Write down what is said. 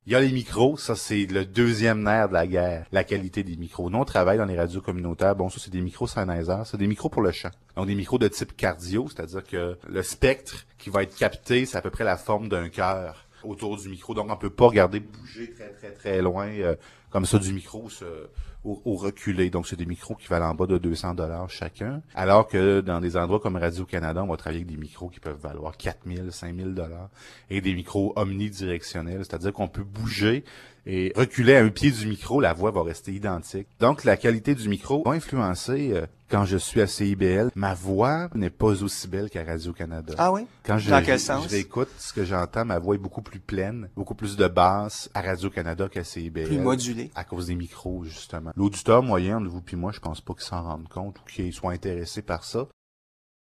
Il y a les micros, ça c'est le deuxième nerf de la guerre, la qualité des micros. Nous, on travaille dans les radios communautaires. Bon, ça c'est des micros Sennheiser, c'est des micros pour le chant. Donc des micros de type cardio, c'est-à-dire que le spectre qui va être capté, c'est à peu près la forme d'un cœur autour du micro. Donc on peut pas regarder bouger très très très loin comme ça du micro au reculé. Donc c'est des micros qui valent en bas de 200$ chacun. Alors que dans des endroits comme Radio-Canada, on va travailler avec des micros qui peuvent valoir 4000, 5000$ et des micros omnidirectionnels, c'est-à-dire qu'on peut bouger et reculer à un pied du micro, la voix va rester identique. Donc la qualité du micro va influencer quand je suis à CIBL. Ma voix n'est pas aussi belle qu'à Radio-Canada. Ah oui? Quand Dans quel sens? je réécoute ce que j'entends, ma voix est beaucoup plus pleine, beaucoup plus de basse à Radio-Canada qu'à CIBL. Plus modulée. À cause des micros, justement. L'auditeur moyen, de vous puis moi, je pense pas qu'ils s'en rendent compte ou qu'ils soient intéressés par ça.